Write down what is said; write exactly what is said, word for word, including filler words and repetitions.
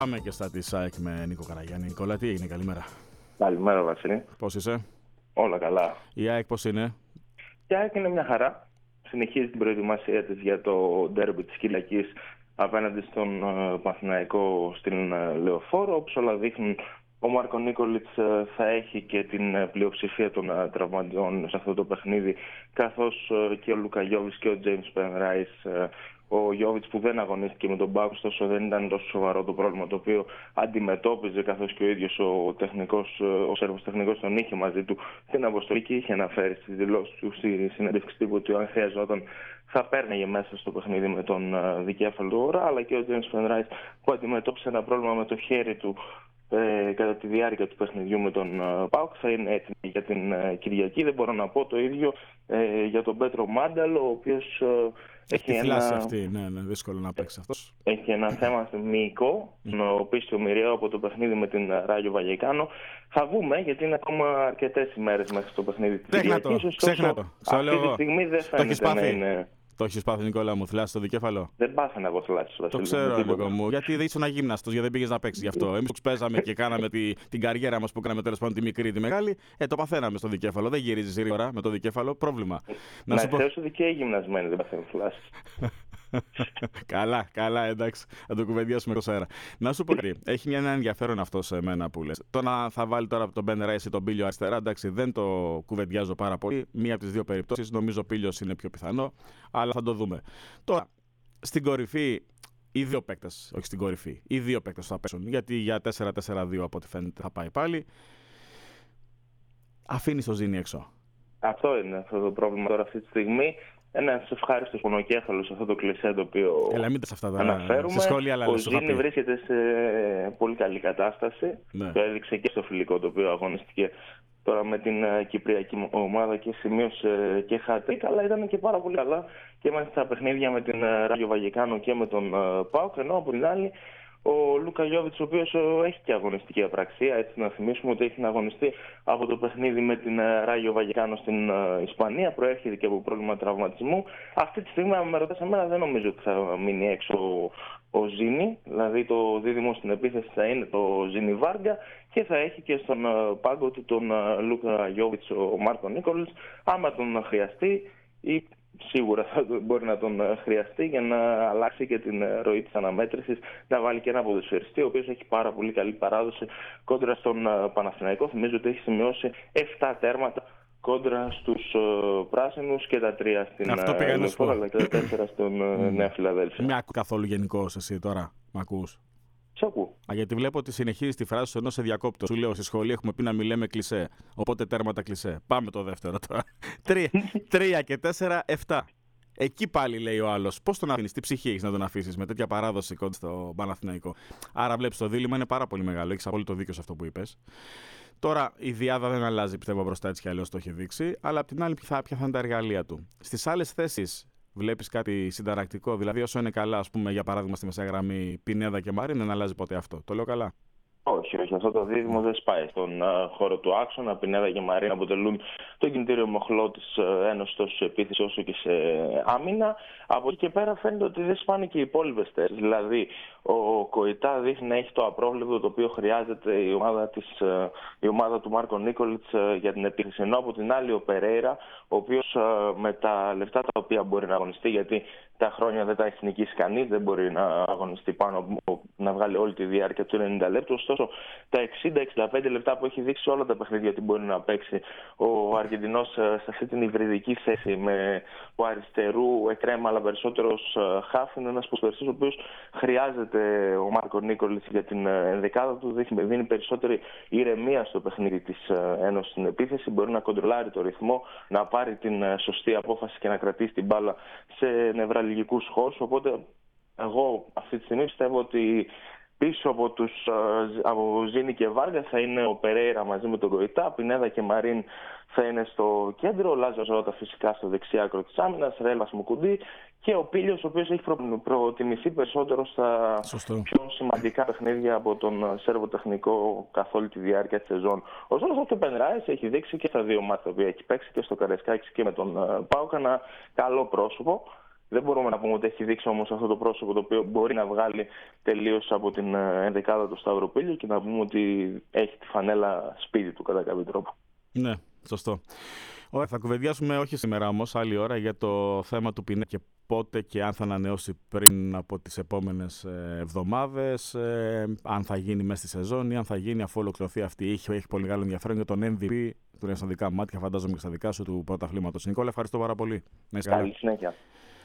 Πάμε και στα της ΑΕΚ με Νίκο Καραγιάννη. Νικόλα, τι έγινε, καλημέρα. Καλημέρα, Βασίλη. Πώς είσαι? Όλα καλά. Η ΑΕΚ πώς είναι? Η ΑΕΚ είναι μια χαρά. Συνεχίζει την προετοιμασία της για το ντέρμπι της Κυριακής απέναντι στον uh, Παναθηναϊκό στην uh, Λεωφόρο. Όπως όλα δείχνουν, ο Μάρκο Νίκολιτς uh, θα έχει και την uh, πλειοψηφία των uh, τραυματιών σε αυτό το παιχνίδι, καθώς uh, και ο Λούκα Γιόβιτς και ο Τζέιμς Πενράις. Uh, Ο Γιόβιτς που δεν αγωνίστηκε με τον ΠΑΟΚ, ωστόσο δεν ήταν τόσο σοβαρό το πρόβλημα το οποίο αντιμετώπιζε, καθώς και ο ίδιος ο, τεχνικός, ο Σέρβος τεχνικός τον είχε μαζί του στην αποστολή και είχε αναφέρει στις δηλώσεις του στη συνέντευξη τύπου ότι αν χρειαζόταν θα πέρναγε μέσα στο παιχνίδι με τον uh, δικέφαλο του Ωρα, αλλά και ο Τζέιμς Πενράις που αντιμετώπισε ένα πρόβλημα με το χέρι του ε, κατά τη διάρκεια του παιχνιδιού με τον uh, ΠΑΟΚ. Θα είναι έτοιμη για την uh, Κυριακή. Δεν μπορώ να πω το ίδιο ε, για τον Πέτρο Μάνταλο, ο οποίος uh, Έχει ένα... αυτή, ναι, ναι, δύσκολο να παίξει αυτός. Έχει ένα θέμα μυϊκό, mm. ο πίστιο μοιραίο από το παιχνίδι με την Ράγιο Βαγεκάνο. Θα βγούμε, γιατί είναι ακόμα αρκετές ημέρες μέχρι το παιχνίδι της Κυριακής. Ξέχνα το, αυτή τη στιγμή δεν φαίνεται να είναι... Το έχεις πάθει, Νικόλα μου, θλάσσι στο δικέφαλο? Δεν πάθαινα εγώ θλάσσι, Βασίλη. Το ξέρω, Νίκο μου. Γιατί δεν ήσουν αγύμναστος, γιατί δεν πήγες να παίξεις γι' αυτό. Εμείς που παίζαμε και κάναμε τη, την καριέρα μας που κάναμε τέλος πάντων τη μικρή ή τη μεγάλη, ε, το παθαίναμε στο δικέφαλο. Δεν γυρίζεις γρήγορα με το δικέφαλο, πρόβλημα. Να σου πω. Ότι και οι γυμνασμένοι δεν παθαίνουν θλάσσι. Καλά, καλά, εντάξει. Θα το κουβεντιάσουμε εκτός αέρα. Να σου πω κάτι. Έχει μια, ένα ενδιαφέρον αυτό σε μένα που λες. Το να θα βάλει τώρα τον Μπεν Ράις ή τον Πίλιο αριστερά, εντάξει, δεν το κουβεντιάζω πάρα πολύ. Μία από τις δύο περιπτώσεις, νομίζω ο Πίλιος είναι πιο πιθανό, αλλά θα το δούμε. Τώρα, στην κορυφή, οι δύο παίκτες, όχι στην κορυφή, οι δύο παίκτες θα πέσουν. Γιατί για τέσσερα τέσσερα δύο από ό,τι φαίνεται θα πάει πάλι. Αφήνει το Ζήνη έξω. Αυτό είναι αυτό το πρόβλημα τώρα αυτή τη στιγμή. Ένα ευχάριστο πονοκέφαλο σε αυτό το κλισέ το οποίο Έλα, μην αυτά τα αναφέρουμε. Σχόλια, αλλά ο Ζήνη βρίσκεται σε πολύ καλή κατάσταση. Ναι. Το έδειξε και στο φιλικό το οποίο αγωνιστηκε τώρα με την κυπριακή ομάδα και σημείωσε και χατρίκ, αλλά ήταν και πάρα πολύ καλά και μέσα στα παιχνίδια με την Ράγιο Βαγεκάνο και με τον ΠΑΟΚ. Ενώ από την άλλη ο Λούκα Γιόβιτς, ο οποίος έχει και αγωνιστική απραξία, έτσι να θυμίσουμε ότι έχει αγωνιστεί από το παιχνίδι με την Ράγιο Βαγεκάνο στην Ισπανία, προέρχεται και από πρόβλημα τραυματισμού. Αυτή τη στιγμή, αν με ρωτάς εμένα, δεν νομίζω ότι θα μείνει έξω ο, ο Ζήνη, δηλαδή το δίδυμο στην επίθεση θα είναι το Ζήνη Βάργκα και θα έχει και στον πάγκο του τον Λούκα Γιόβιτς ο Μάρκο Νίκολιτς, άμα τον χρειαστεί ή σίγουρα θα μπορεί να τον χρειαστεί για να αλλάξει και την ροή της αναμέτρησης, να βάλει και ένα ποδοσφαιριστή ο οποίος έχει πάρα πολύ καλή παράδοση κόντρα στον Παναθηναϊκό. Θυμίζω ότι έχει σημειώσει επτά τέρματα κόντρα στους uh, πράσινους και τα τρία στην Λεωφόρο, αλλά και τα τέσσερα στον uh, Νέα Φιλαδέλφια. Μην ακού καθόλου γενικός εσύ τώρα, μ' ακούς? Σ' ακούω. Α, γιατί βλέπω ότι συνεχίζει τη φράση σου ενώ σε διακόπτω. Σου λέω στη σχολή έχουμε πει να μην λέμε κλισέ. Οπότε τέρματα κλισέ. Πάμε το δεύτερο τώρα. Τρία, τρία και τέσσερα, εφτά. Εκεί πάλι λέει ο άλλος. Πώς τον αφήνεις, τι ψυχή έχεις να τον αφήσεις με τέτοια παράδοση κοντά στο Παναθηναϊκό? Άρα βλέπεις το δίλημμα είναι πάρα πολύ μεγάλο. Έχεις απόλυτο δίκιο σε αυτό που είπες. Τώρα η διάδα δεν αλλάζει, πιστεύω, μπροστά έτσι κι αλλιώς το έχει δείξει. Αλλά απ' την άλλη, ποια θα είναι τα εργαλεία του. Στις άλλες θέσεις βλέπεις κάτι συνταρακτικό? Δηλαδή, όσο είναι καλά, ας πούμε, για παράδειγμα, στη μεσαία γραμμή Πινέδα και Μαρίν, δεν αλλάζει ποτέ αυτό? Το λέω καλά? Όχι, όχι. Αυτό το δίδυμο δεν σπάει στον uh, χώρο του άξονα. Πινέδα και Μαρίν αποτελούν το κινητήριο μοχλό της uh, Ένωσης τόσο σε επίθεση όσο και σε άμυνα. Από εκεί και πέρα φαίνεται ότι δεν σπάνε και οι υπόλοιπες θέσεις. Δηλαδή, ο Κοϊτά δείχνει να έχει το απρόβλεπτο το οποίο χρειάζεται η ομάδα, της, uh, η ομάδα του Μάρκο Νίκολιτς uh, για την επίθεση. Ενώ από την άλλη ο Περέιρα, ο οποίος uh, με τα λεφτά τα οποία μπορεί να αγωνιστεί, γιατί τα χρόνια δεν τα έχει νικήσει κανείς, δεν μπορεί να αγωνιστεί πάνω, να βγάλει όλη τη διάρκεια του ενενήντα λεπτού. Ωστόσο, τα εξήντα με εξήντα πέντε λεπτά που έχει δείξει όλα τα παιχνίδια ότι μπορεί να παίξει ο Αργεντινός σε αυτή την υβριδική θέση με ο αριστερού εκρέμα, αλλά περισσότερο χάφ, είναι ένας ποδοσφαιριστής ο οποίος χρειάζεται ο Μάρκο Νίκολιτς για την ενδεκάδα του. Δίνει περισσότερη ηρεμία στο παιχνίδι της Ένωσης στην επίθεση. Μπορεί να κοντρολάρει το ρυθμό, να πάρει την σωστή απόφαση και να κρατήσει την μπάλα σε νευραλγικούς χώρους. Οπότε εγώ αυτή τη στιγμή πιστεύω ότι πίσω από τους από Ζήνη και Βάργα θα είναι ο Περέιρα μαζί με τον Κοϊτά, Πινέδα και Μαρίν θα είναι στο κέντρο, ο Λάζαρος Ρώτα φυσικά στο δεξί άκρο της άμυνας, Ρέλας Μουκουντή και ο Πίλιος, ο οποίος έχει προ... προτιμηθεί περισσότερο στα Σωστό. πιο σημαντικά παιχνίδια από τον Σέρβο τεχνικό καθ' όλη τη διάρκεια της σεζόν. Ωστόσο, ο Πενράις έχει δείξει και στα δύο μάτια που έχει παίξει και στο Καραϊσκάκης και με τον ΠΑΟΚ ένα καλό πρόσωπο. Δεν μπορούμε να πούμε ότι έχει δείξει όμως αυτό το πρόσωπο το οποίο μπορεί να βγάλει τελείως από την ενδεκάδα του Σταυροπύλιο και να πούμε ότι έχει τη φανέλα σπίτι του κατά κάποιο τρόπο. Ναι, σωστό. Ωραία, θα κουβεντιάσουμε όχι σήμερα όμως, άλλη ώρα, για το θέμα του Πινέ και πότε και αν θα ανανεώσει πριν από τις επόμενες εβδομάδες, ε, αν θα γίνει μέσα στη σεζόν ή αν θα γίνει αφού ολοκληρωθεί αυτή. Έχει, έχει πολύ μεγάλο ενδιαφέρον για τον εμ βι πι, τουλάχιστον στα δικά μου μάτια, φαντάζομαι και στα δικά σου, του πρωταθλήματος. Νικόλα, ευχαριστώ πάρα πολύ. Καλή συνέχεια.